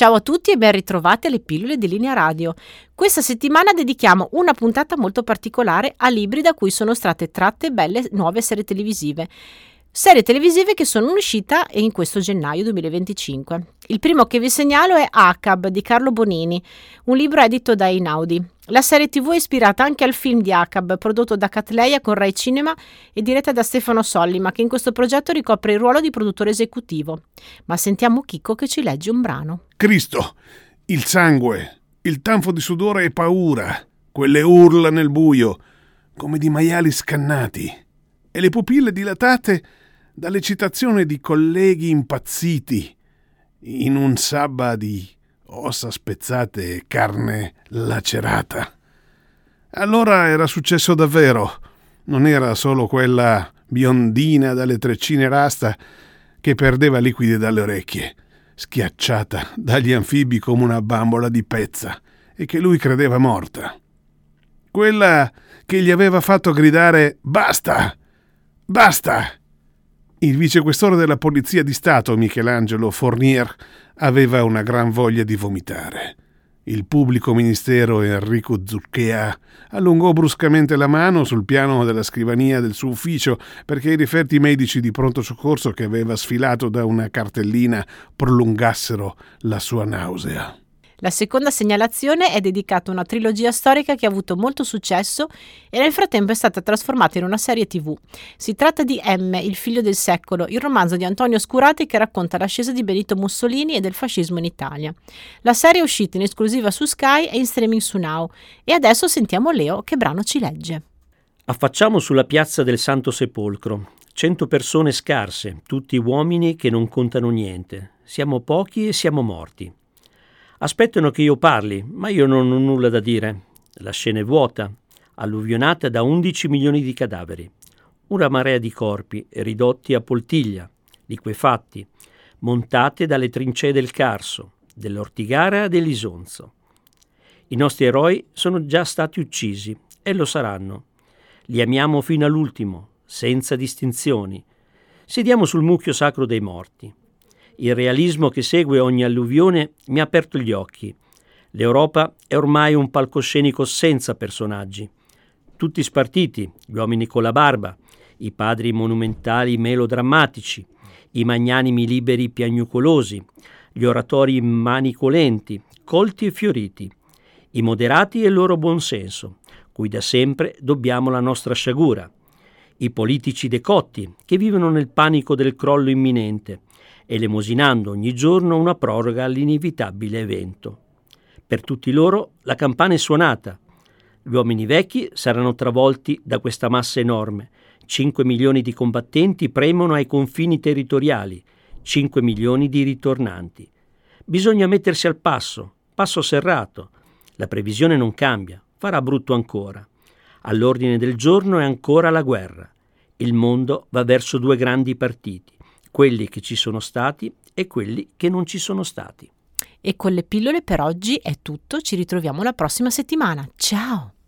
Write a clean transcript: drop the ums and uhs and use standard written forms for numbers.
Ciao a tutti e ben ritrovati alle pillole di Linea Radio. Questa settimana dedichiamo una puntata molto particolare a libri da cui sono state tratte belle nuove serie televisive. Serie televisive che sono in uscita in questo gennaio 2025. Il primo che vi segnalo è ACAB di Carlo Bonini, un libro edito da Einaudi. La serie TV è ispirata anche al film di ACAB, prodotto da Catleya con Rai Cinema e diretta da Stefano Sollima, che in questo progetto ricopre il ruolo di produttore esecutivo. Ma sentiamo Chicco che ci legge un brano. Cristo, il sangue, il tanfo di sudore e paura, quelle urla nel buio, come di maiali scannati, e le pupille dilatate dall'eccitazione di colleghi impazziti in un sabba di ossa spezzate e carne lacerata. Allora era successo davvero. Non era solo quella biondina dalle treccine rasta che perdeva liquidi dalle orecchie, schiacciata dagli anfibi come una bambola di pezza e che lui credeva morta. Quella che gli aveva fatto gridare «Basta! Basta!». Il vicequestore della Polizia di Stato, Michelangelo Fournier, aveva una gran voglia di vomitare. Il pubblico ministero Enrico Zuccchea allungò bruscamente la mano sul piano della scrivania del suo ufficio perché i riferti medici di pronto soccorso che aveva sfilato da una cartellina prolungassero la sua nausea. La seconda segnalazione è dedicata a una trilogia storica che ha avuto molto successo e nel frattempo è stata trasformata in una serie TV. Si tratta di M, il figlio del secolo, il romanzo di Antonio Scurati che racconta l'ascesa di Benito Mussolini e del fascismo in Italia. La serie è uscita in esclusiva su Sky e in streaming su Now. E adesso sentiamo Leo che brano ci legge. Affacciamo sulla piazza del Santo Sepolcro. 100 persone scarse, tutti uomini che non contano niente. Siamo pochi e siamo morti. Aspettano che io parli, ma io non ho nulla da dire. La scena è vuota, alluvionata da 11 milioni di cadaveri. Una marea di corpi ridotti a poltiglia, liquefatti, montate dalle trincee del Carso, dell'Ortigara e dell'Isonzo. I nostri eroi sono già stati uccisi e lo saranno. Li amiamo fino all'ultimo, senza distinzioni. Sediamo sul mucchio sacro dei morti. Il realismo che segue ogni alluvione mi ha aperto gli occhi. L'Europa è ormai un palcoscenico senza personaggi. Tutti spartiti, gli uomini con la barba, i padri monumentali melodrammatici, i magnanimi liberi piagnucolosi, gli oratori manicolenti, colti e fioriti, i moderati e il loro buonsenso, cui da sempre dobbiamo la nostra sciagura, i politici decotti che vivono nel panico del crollo imminente, elemosinando ogni giorno una proroga all'inevitabile evento. Per tutti loro la campana è suonata. Gli uomini vecchi saranno travolti da questa massa enorme. 5 milioni di combattenti premono ai confini territoriali, 5 milioni di ritornanti. Bisogna mettersi al passo serrato. La previsione non cambia, farà brutto ancora. All'ordine del giorno è ancora la guerra. Il mondo va verso 2 grandi partiti. Quelli che ci sono stati e quelli che non ci sono stati. E con le pillole per oggi è tutto, ci ritroviamo la prossima settimana. Ciao!